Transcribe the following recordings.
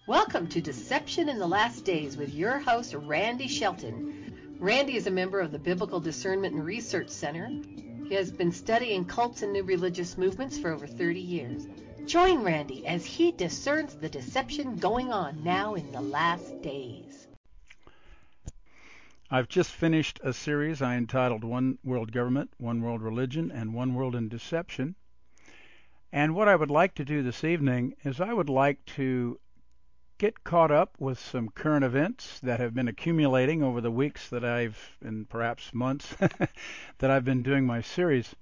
Welcome to Deception in the Last Days with your host, Randy Shelton. Randy is a member of the Biblical Discernment and Research Center. He has been studying cults and new religious movements for over 30 years. Join Randy as he discerns the deception going on now in the last days. I've just finished a series I entitled One World Government, One World Religion, and One World in Deception. And what I would like to do this evening is I would like to get caught up with some current events that have been accumulating over the weeks that and perhaps months, that I've been doing my series.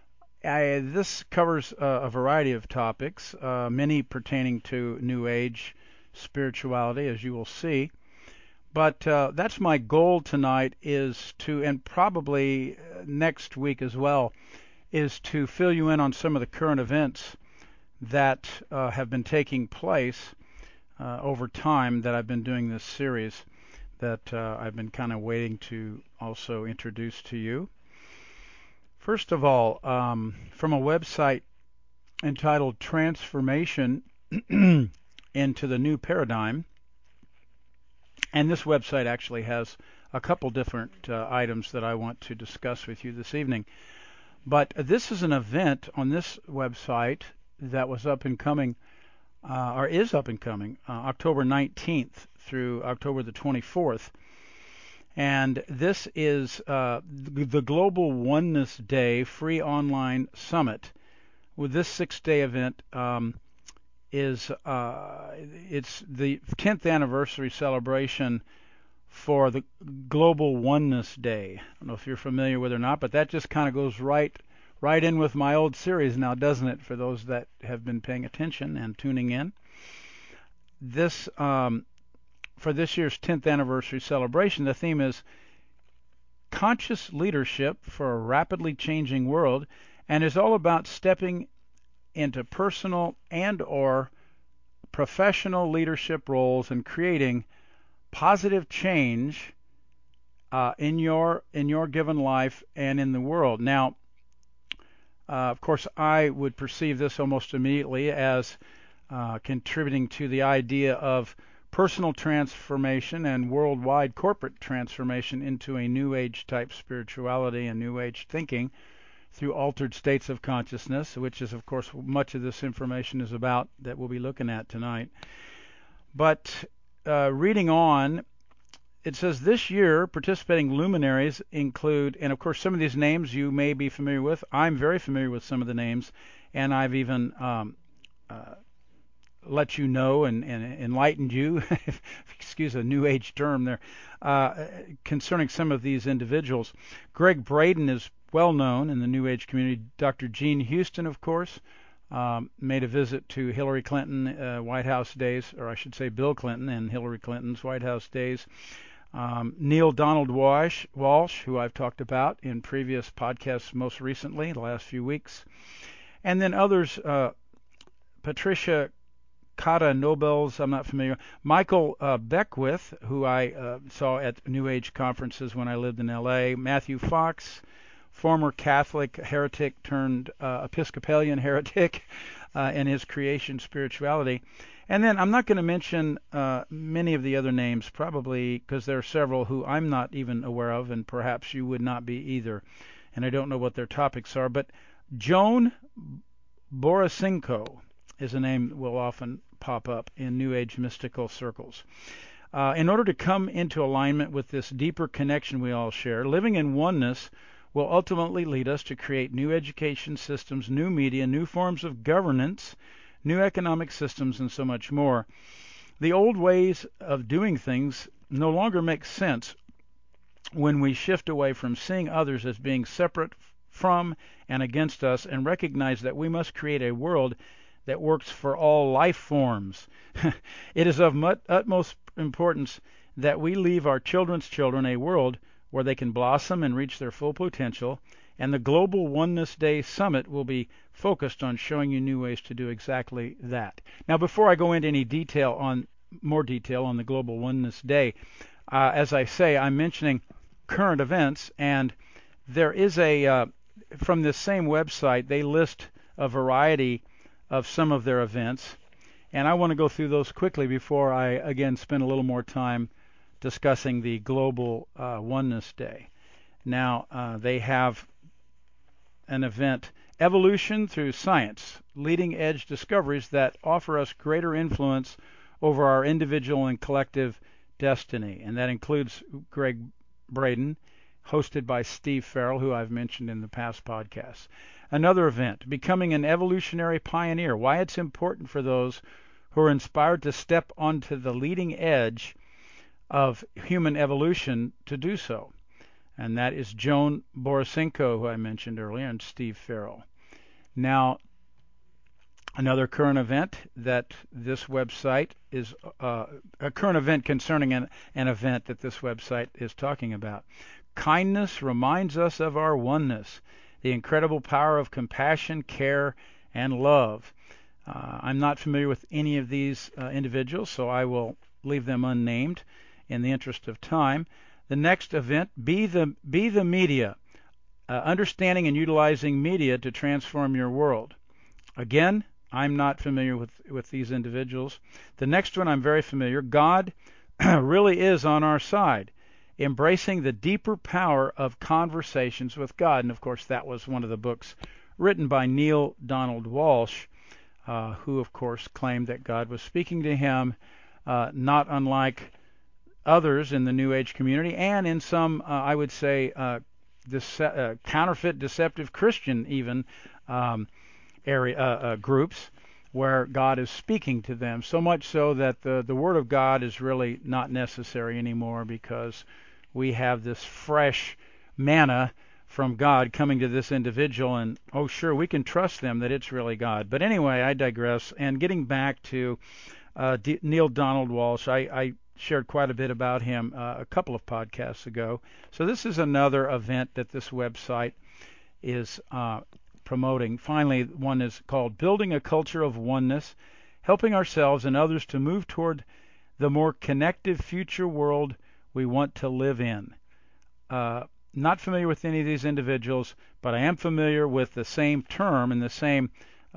This covers a variety of topics, many pertaining to New Age spirituality, as you will see. But that's my goal tonight, is to, and probably next week as well, is to fill you in on some of the current events that have been taking place over time that I've been doing this series that I've been kind of waiting to also introduce to you. First of all, from a website entitled Transformation into the New Paradigm, and this website actually has a couple different items that I want to discuss with you this evening. But this is an event on this website that was up and coming, or is up and coming, October 19th through October the 24th. And this is the Global Oneness Day Free Online Summit. With this 6-day event, it's the 10th anniversary celebration for the Global Oneness Day. I don't know if you're familiar with it or not, but that just kind of goes right in with my old series now, doesn't it, for those that have been paying attention and tuning in. This for this year's 10th anniversary celebration, the theme is Conscious Leadership for a Rapidly Changing World, and is all about stepping into personal and or professional leadership roles and creating positive change in your given life and in the world. Now, of course, I would perceive this almost immediately as contributing to the idea of personal transformation and worldwide corporate transformation into a New Age type spirituality and New Age thinking through altered states of consciousness, which is, of course, much of this information is about that we'll be looking at tonight. But reading on, it says this year participating luminaries include, and of course some of these names you may be familiar with. I'm very familiar with some of the names, and I've even let you know and enlightened you, excuse a New Age term there, concerning some of these individuals. Greg Braden is well known in the New Age community. Dr. Gene Houston, of course, made a visit to Hillary Clinton White House days, or I should say Bill Clinton and Hillary Clinton's White House days. Neil Donald Walsh, who I've talked about in previous podcasts most recently, the last few weeks. And then others, Patricia Kata Nobels, I'm not familiar. Michael Beckwith, who I saw at New Age conferences when I lived in L.A. Matthew Fox, former Catholic heretic turned Episcopalian heretic in his creation spirituality. And then I'm not going to mention many of the other names, probably because there are several who I'm not even aware of, and perhaps you would not be either. And I don't know what their topics are. But Joan Borysenko is a name that will often pop up in New Age mystical circles. In order to come into alignment with this deeper connection we all share, living in oneness will ultimately lead us to create new education systems, new media, new forms of governance, new economic systems, and so much more. The old ways of doing things no longer make sense when we shift away from seeing others as being separate from and against us and recognize that we must create a world that works for all life forms. It is of utmost importance that we leave our children's children a world where they can blossom and reach their full potential, and the Global Oneness Day Summit will be focused on showing you new ways to do exactly that. Now, before I go into any more detail on the Global Oneness Day, as I say, I'm mentioning current events, and there is from this same website, they list a variety of some of their events, And I want to go through those quickly before I, again, spend a little more time discussing the Global Oneness Day. Now, they have an event, Evolution Through Science, Leading Edge Discoveries that Offer Us Greater Influence Over Our Individual and Collective Destiny. And that includes Greg Braden, hosted by Steve Farrell, who I've mentioned in the past podcasts. Another event, Becoming an Evolutionary Pioneer, why it's important for those who are inspired to step onto the leading edge of human evolution to do so. And that is Joan Borisenko, who I mentioned earlier, and Steve Farrell. Now, another current event that this website is, a current event concerning an event that this website is talking about. Kindness reminds us of our oneness, the incredible power of compassion, care, and love. I'm not familiar with any of these individuals, so I will leave them unnamed in the interest of time. The next event, Be the Media, understanding and utilizing media to transform your world. Again, I'm not familiar with these individuals. The next one I'm very familiar, God really is on our side, embracing the deeper power of conversations with God. And of course, that was one of the books written by Neale Donald Walsch, who of course claimed that God was speaking to him, not unlike others in the New Age community and in some, I would say, counterfeit, deceptive Christian even groups where God is speaking to them, so much so that the Word of God is really not necessary anymore because we have this fresh manna from God coming to this individual, and oh sure, we can trust them that it's really God. But anyway, I digress. And getting back to Neale Donald Walsch, I shared quite a bit about him a couple of podcasts ago. So this is another event that this website is promoting. Finally, one is called Building a Culture of Oneness, Helping Ourselves and Others to Move Toward the More Connected Future World We Want to Live in. Not familiar with any of these individuals, but I am familiar with the same term and the same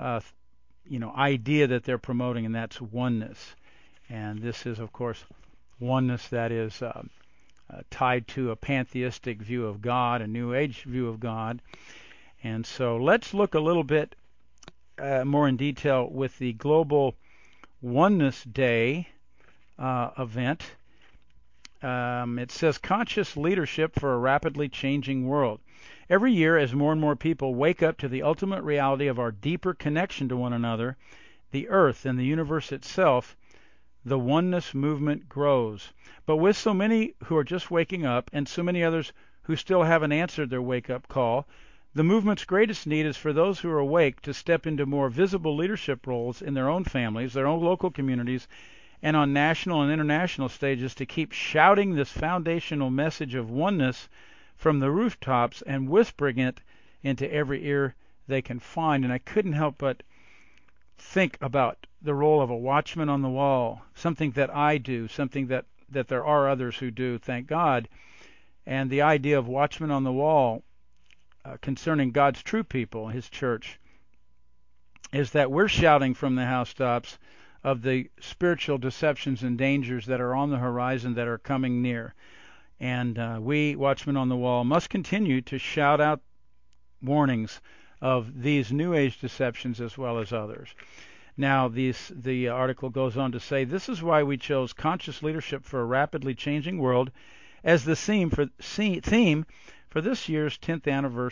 idea that they're promoting, and that's oneness. And this is, of course, oneness that is tied to a pantheistic view of God, a New Age view of God. And so let's look a little bit more in detail with the Global Oneness Day event. It says Conscious Leadership for a Rapidly Changing World. Every year, as more and more people wake up to the ultimate reality of our deeper connection to one another, the Earth, and the universe itself, the oneness movement grows. But with so many who are just waking up and so many others who still haven't answered their wake-up call, the movement's greatest need is for those who are awake to step into more visible leadership roles in their own families, their own local communities, and on national and international stages to keep shouting this foundational message of oneness from the rooftops and whispering it into every ear they can find. And I couldn't help but think about the role of a watchman on the wall, something that I do, something that there are others who do, thank God. And the idea of watchman on the wall concerning God's true people, His church, is that we're shouting from the housetops of the spiritual deceptions and dangers that are on the horizon that are coming near. And we, watchmen on the wall, must continue to shout out warnings of these New Age deceptions as well as others. Now, the article goes on to say, this is why we chose Conscious Leadership for a Rapidly Changing World as the theme for this year's 10th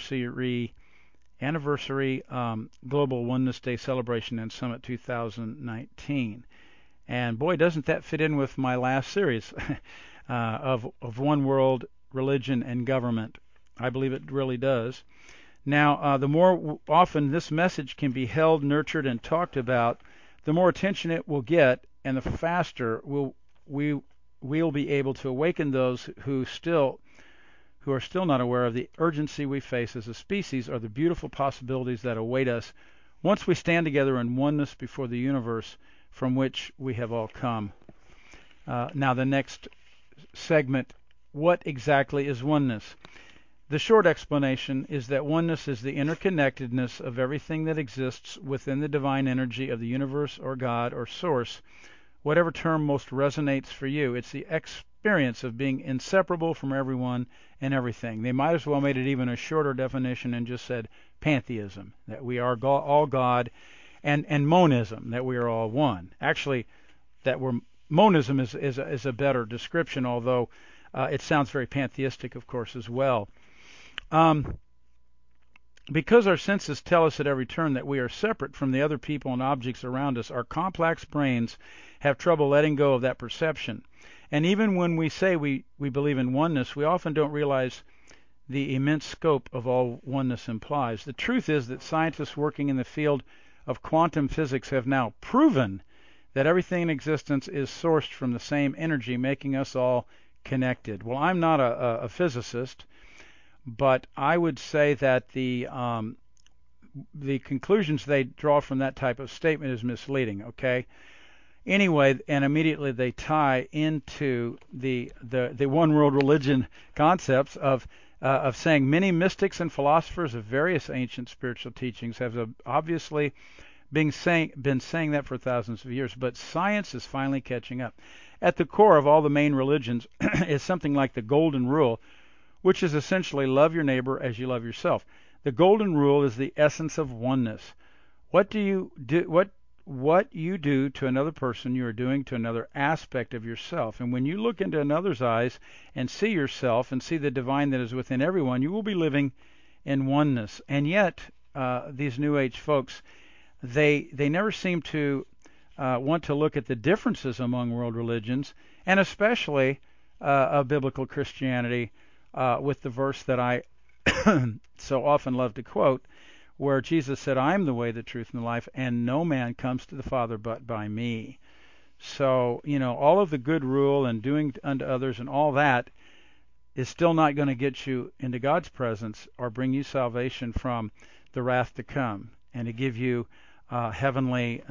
anniversary Global Oneness Day Celebration and Summit 2019. And boy, doesn't that fit in with my last series of One World, Religion, and Government. I believe it really does. Now, the more often this message can be held, nurtured, and talked about, the more attention it will get, and the faster we'll be able to awaken those who are still not aware of the urgency we face as a species or the beautiful possibilities that await us once we stand together in oneness before the universe from which we have all come. Now, the next segment, what exactly is oneness? The short explanation is that oneness is the interconnectedness of everything that exists within the divine energy of the universe or God or source, whatever term most resonates for you. It's the experience of being inseparable from everyone and everything. They might as well made it even a shorter definition and just said pantheism, that we are all God, and monism, that we are all one. Actually, monism is a better description, although it sounds very pantheistic, of course, as well. Because our senses tell us at every turn that we are separate from the other people and objects around us, our complex brains have trouble letting go of that perception. And even when we say we believe in oneness, we often don't realize the immense scope of all oneness implies. The truth is that scientists working in the field of quantum physics have now proven that everything in existence is sourced from the same energy, making us all connected. Well, I'm not a physicist, but I would say that the conclusions they draw from that type of statement is misleading. Okay. Anyway, and immediately they tie into the one world religion concepts of saying many mystics and philosophers of various ancient spiritual teachings have obviously been saying that for thousands of years, but science is finally catching up. At the core of all the main religions is something like the Golden Rule, which is essentially love your neighbor as you love yourself. The Golden Rule is the essence of oneness. What you do to another person, you are doing to another aspect of yourself. And when you look into another's eyes and see yourself and see the divine that is within everyone, you will be living in oneness. And yet, these New Age folks, they never seem to want to look at the differences among world religions, and especially of biblical Christianity, with the verse that I so often love to quote, where Jesus said, I am the way, the truth, and the life, and no man comes to the Father but by me. So, all of the good rule and doing unto others and all that is still not going to get you into God's presence or bring you salvation from the wrath to come and to give you heavenly,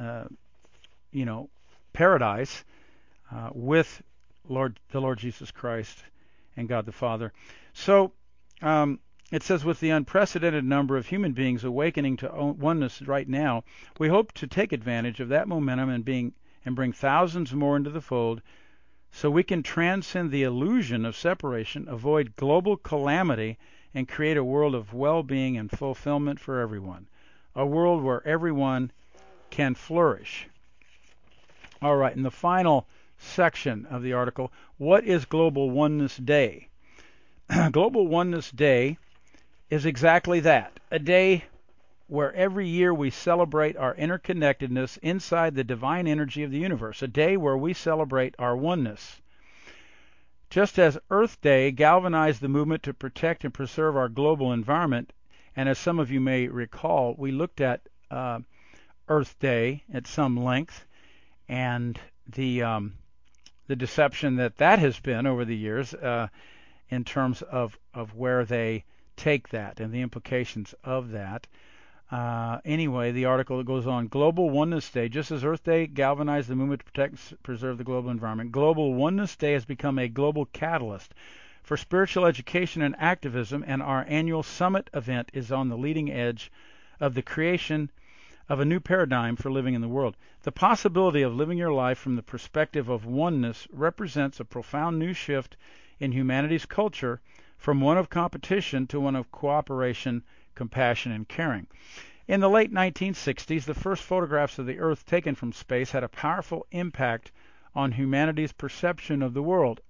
paradise with the Lord Jesus Christ and God the Father. So, it says, with the unprecedented number of human beings awakening to oneness right now, we hope to take advantage of that momentum and bring thousands more into the fold so we can transcend the illusion of separation, avoid global calamity, and create a world of well-being and fulfillment for everyone. A world where everyone can flourish. All right, in the final section of the article, what is Global Oneness Day? Global Oneness Day is exactly that, a day where every year we celebrate our interconnectedness inside the divine energy of the universe, a day where we celebrate our oneness. Just as Earth Day galvanized the movement to protect and preserve our global environment, and as some of you may recall, we looked at Earth Day at some length, and the deception that has been over the years in terms of where they take that and the implications of that. Anyway, the article goes on. Global Oneness Day, just as Earth Day galvanized the movement to protect and preserve the global environment, Global Oneness Day has become a global catalyst for spiritual education and activism, and our annual summit event is on the leading edge of the creation of a new paradigm for living in the world. The possibility of living your life from the perspective of oneness represents a profound new shift in humanity's culture, from one of competition to one of cooperation, compassion, and caring. In the late 1960s, the first photographs of the Earth taken from space had a powerful impact on humanity's perception of the world.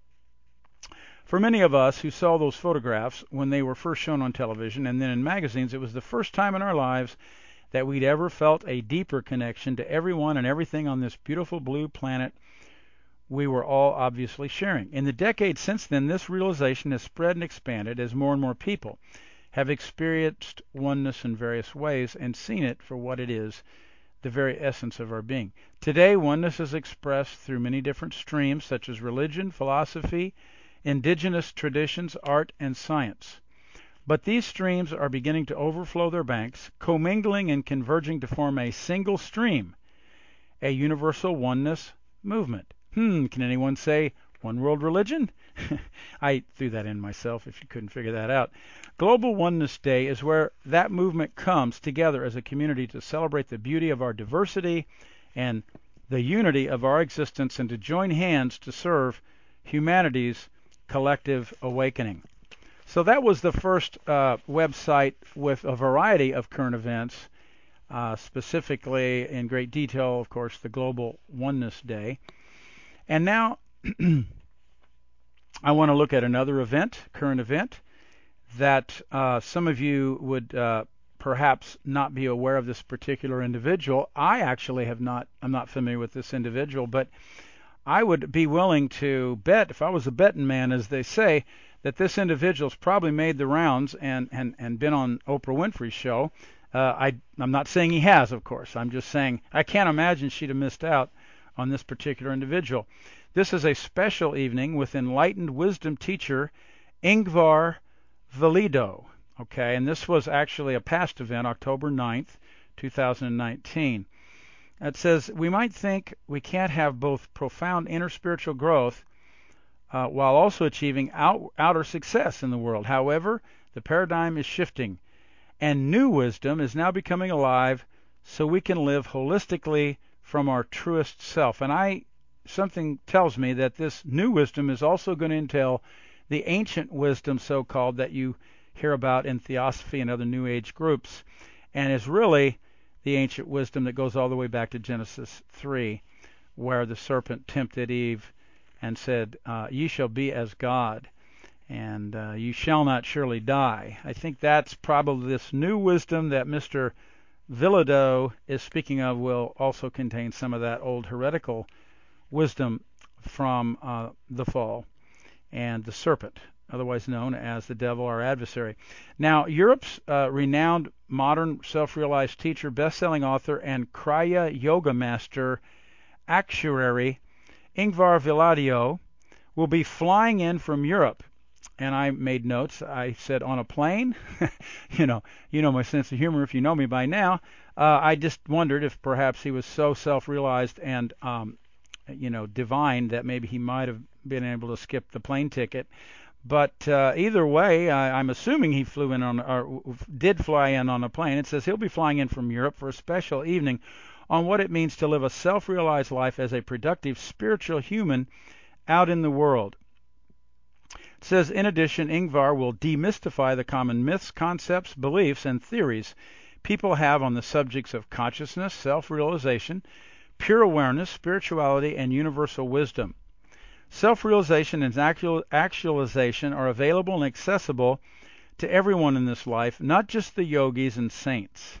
For many of us who saw those photographs when they were first shown on television and then in magazines, it was the first time in our lives that we'd ever felt a deeper connection to everyone and everything on this beautiful blue planet we were all obviously sharing. In the decades since then, this realization has spread and expanded as more and more people have experienced oneness in various ways and seen it for what it is, the very essence of our being. Today, oneness is expressed through many different streams, such as religion, philosophy, indigenous traditions, art, and science. But these streams are beginning to overflow their banks, commingling and converging to form a single stream, a universal oneness movement. Can anyone say One world religion? I threw that in myself if you couldn't figure that out. Global Oneness Day is where that movement comes together as a community to celebrate the beauty of our diversity and the unity of our existence, and to join hands to serve humanity's collective awakening. So that was the first website with a variety of current events, specifically in great detail, of course, the Global Oneness Day. And now I want to look at another event, current event, that some of you would perhaps not be aware of this particular individual. I actually I'm not familiar with this individual, but I would be willing to bet, if I was a betting man, as they say, that this individual's probably made the rounds and been on Oprah Winfrey's show. I'm not saying he has, of course. I'm just saying I can't imagine she'd have missed out on this particular individual. This is a special evening with enlightened wisdom teacher Ingvar Valido. Okay, and this was actually a past event, October 9th, 2019. It says, we might think we can't have both profound inner spiritual growth while also achieving outer success in the world. However, the paradigm is shifting, and new wisdom is now becoming alive so we can live holistically from our truest self. And something tells me that this new wisdom is also going to entail the ancient wisdom, so-called, that you hear about in Theosophy and other New Age groups, and is really the ancient wisdom that goes all the way back to Genesis 3, where the serpent tempted Eve and said, ye shall be as God, and you shall not surely die. I think that's probably this new wisdom that Mr. Valido is speaking of will also contain some of that old heretical wisdom from the fall and the serpent, otherwise known as the devil, our adversary. Now, Europe's renowned modern self-realized teacher, best-selling author, and Kriya yoga master actuary Ingvar Villadio will be flying in from Europe. And I made notes. I said, on a plane? you know my sense of humor if you know me by now. I just wondered if perhaps he was so self-realized and divine that maybe he might have been able to skip the plane ticket. But either way, I'm assuming he flew in or did fly in on a plane. It says he'll be flying in from Europe for a special evening on what it means to live a self-realized life as a productive spiritual human out in the world. It says, in addition, Ingvar will demystify the common myths, concepts, beliefs, and theories people have on the subjects of consciousness, self-realization, pure awareness, spirituality, and universal wisdom. Self-realization and actualization are available and accessible to everyone in this life, not just the yogis and saints.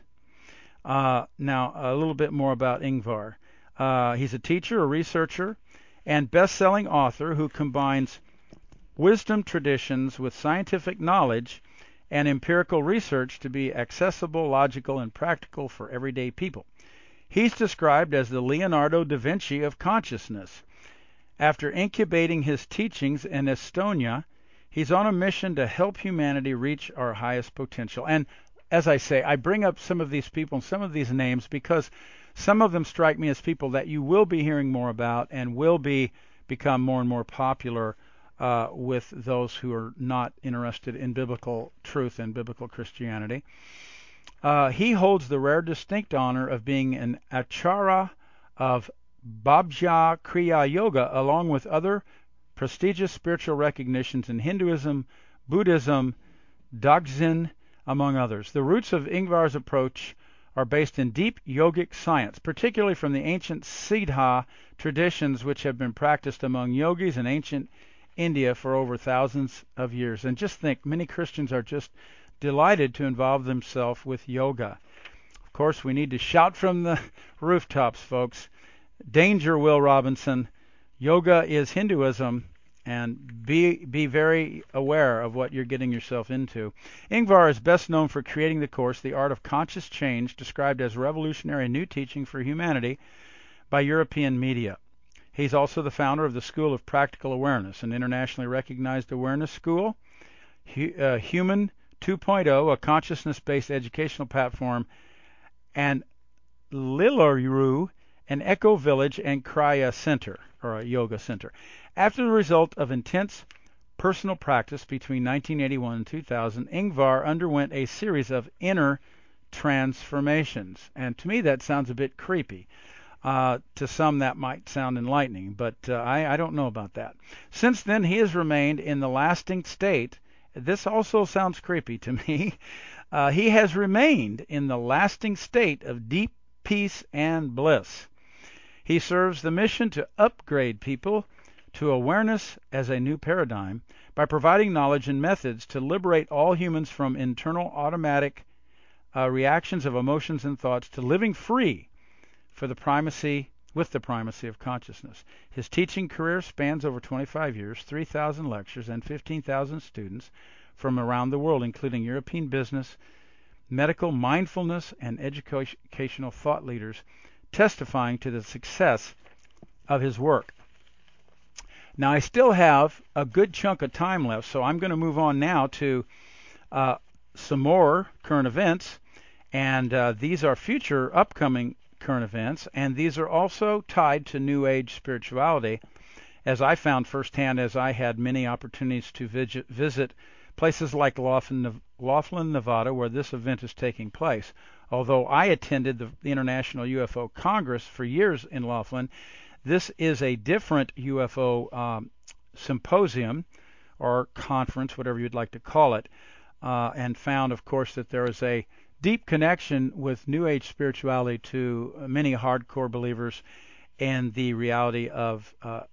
Now, a little bit more about Ingvar. He's a teacher, a researcher, and best-selling author who combines wisdom traditions with scientific knowledge and empirical research to be accessible, logical, and practical for everyday people. He's described as the Leonardo da Vinci of consciousness. After incubating his teachings in Estonia, he's on a mission to help humanity reach our highest potential. And as I say, I bring up some of these people and some of these names because some of them strike me as people that you will be hearing more about and will become more and more popular with those who are not interested in biblical truth and biblical Christianity. He holds the rare distinct honor of being an Acharya of Bhajya Kriya Yoga, along with other prestigious spiritual recognitions in Hinduism, Buddhism, Dzogchen, among others. The roots of Ingvar's approach are based in deep yogic science, particularly from the ancient Siddha traditions which have been practiced among yogis in ancient India for over thousands of years. And just think, many Christians are just delighted to involve themselves with yoga. Of course, we need to shout from the rooftops, folks. Danger, Will Robinson. Yoga is Hinduism, and be very aware of what you're getting yourself into. Ingvar is best known for creating the course, The Art of Conscious Change, described as revolutionary new teaching for humanity by European media. He's also the founder of the School of Practical Awareness, an internationally recognized awareness school, Human 2.0, a consciousness-based educational platform, and Lilaru, an eco village and Kriya center, or a yoga center. After the result of intense personal practice between 1981 and 2000, Ingvar underwent a series of inner transformations. And to me, that sounds a bit creepy. To some, that might sound enlightening, but I don't know about that. Since then, he has remained in the lasting state. This also sounds creepy to me. He has remained in the lasting state of deep peace and bliss. He serves the mission to upgrade people to awareness as a new paradigm by providing knowledge and methods to liberate all humans from internal automatic reactions of emotions and thoughts to living free with the primacy of consciousness. His teaching career spans over 25 years, 3,000 lectures, and 15,000 students from around the world, including European business, medical, mindfulness, and educational thought leaders, testifying to the success of his work. Now, I still have a good chunk of time left, so I'm going to move on now to some more current events, and these are future upcoming current events, and these are also tied to New Age spirituality, as I found firsthand as I had many opportunities to visit places like Laughlin, Nevada, where this event is taking place. Although I attended the International UFO Congress for years in Laughlin, this is a different UFO symposium or conference, whatever you'd like to call it, and found, of course, that there is a deep connection with New Age spirituality to many hardcore believers in the reality of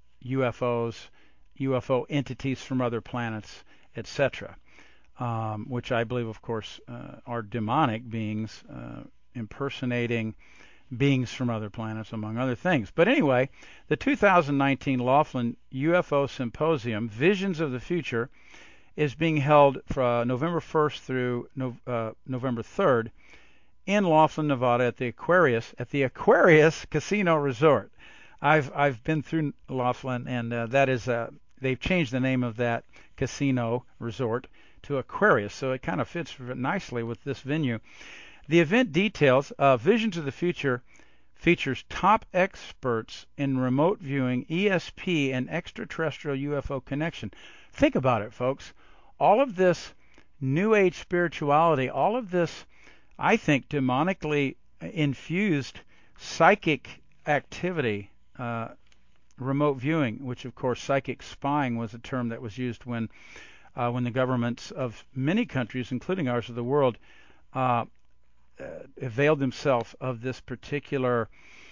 UFOs, UFO entities from other planets, etc., which I believe, of course, are demonic beings impersonating beings from other planets, among other things. But anyway, the 2019 Laughlin UFO Symposium, Visions of the Future, is being held from November 1st through November 3rd in Laughlin, Nevada, at the Aquarius Casino Resort. I've been through Laughlin, and that is they've changed the name of that casino resort to Aquarius, so it kind of fits nicely with this venue. The event details Visions of the Future features top experts in remote viewing, ESP, and extraterrestrial UFO connection. Think about it, folks. All of this New Age spirituality, all of this, I think, demonically infused psychic activity, remote viewing, which, of course, psychic spying was a term that was used when the governments of many countries, including ours of the world, availed themselves of this particular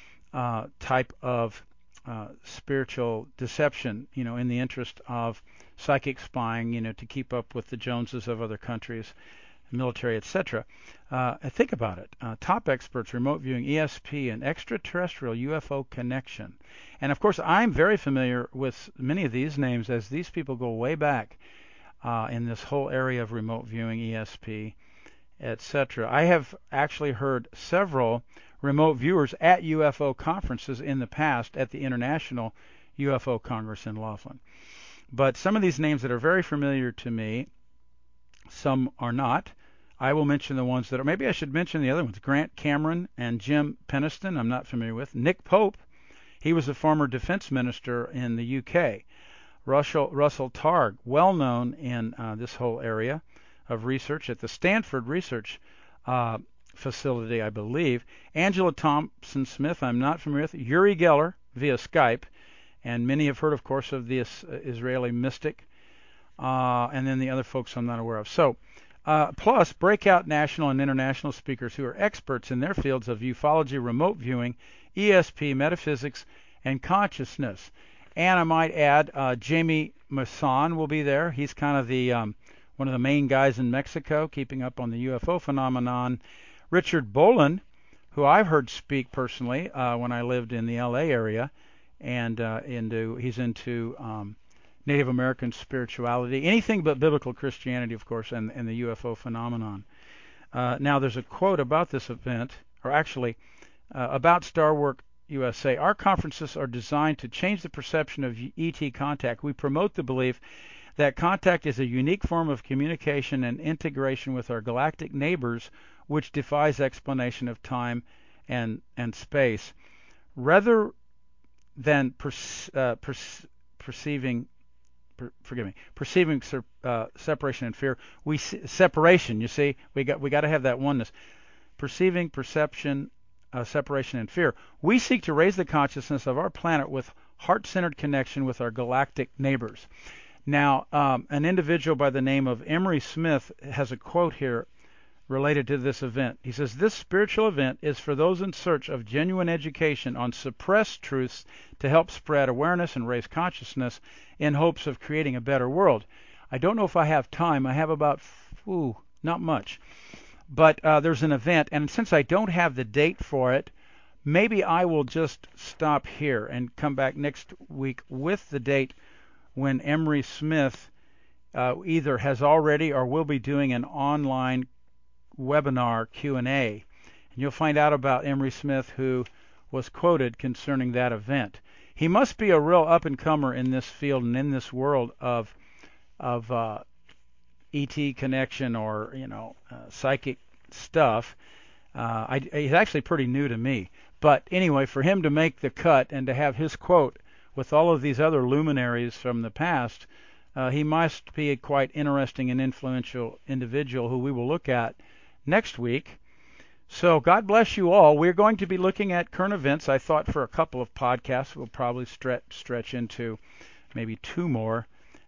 type of spiritual deception, in the interest of psychic spying, to keep up with the Joneses of other countries, military, etc. Think about it. Top experts, remote viewing, ESP, and extraterrestrial UFO connection. And of course, I'm very familiar with many of these names, as these people go way back in this whole area of remote viewing, ESP, etc. I have actually heard several remote viewers at UFO conferences in the past at the International UFO Congress in Laughlin. But some of these names that are very familiar to me, some are not. I will mention the ones that are. Maybe I should mention the other ones. Grant Cameron and Jim Peniston, I'm not familiar with. Nick Pope, he was a former defense minister in the UK. Russell Targ, well known in this whole area of research at the Stanford Research Facility, I believe. Angela Thompson Smith, I'm not familiar with. Uri Geller via Skype, and many have heard, of course, of this Israeli mystic, and then the other folks I'm not aware of. So, plus breakout national and international speakers who are experts in their fields of ufology, remote viewing, ESP, metaphysics, and consciousness. And I might add, Jamie Maussan will be there. He's kind of the one of the main guys in Mexico, keeping up on the UFO phenomenon. Richard Bolin, who I've heard speak personally when I lived in the LA area, and he's into Native American spirituality, anything but biblical Christianity, of course, and the UFO phenomenon. Now, there's a quote about this event, or actually about Starwork USA. Our conferences are designed to change the perception of ET contact. We promote the belief that contact is a unique form of communication and integration with our galactic neighbors, which defies explanation of time and space. rather than perceiving separation and fear. We see separation. You see, we got to have that oneness. Perceiving, perception, separation, and fear. We seek to raise the consciousness of our planet with heart-centered connection with our galactic neighbors. Now, an individual by the name of Emery Smith has a quote here related to this event. He says, "This spiritual event is for those in search of genuine education on suppressed truths to help spread awareness and raise consciousness in hopes of creating a better world." I don't know if I have time. I have about, not much. But there's an event, and since I don't have the date for it, maybe I will just stop here and come back next week with the date when Emery Smith either has already or will be doing an online webinar Q&A. And you'll find out about Emery Smith, who was quoted concerning that event. He must be a real up-and-comer in this field and in this world of ET connection or psychic stuff. He's actually pretty new to me. But anyway, for him to make the cut and to have his quote with all of these other luminaries from the past, he must be a quite interesting and influential individual who we will look at next week. So God bless you all. We're going to be looking at current events. I thought for a couple of podcasts we'll probably stretch into maybe 2 more.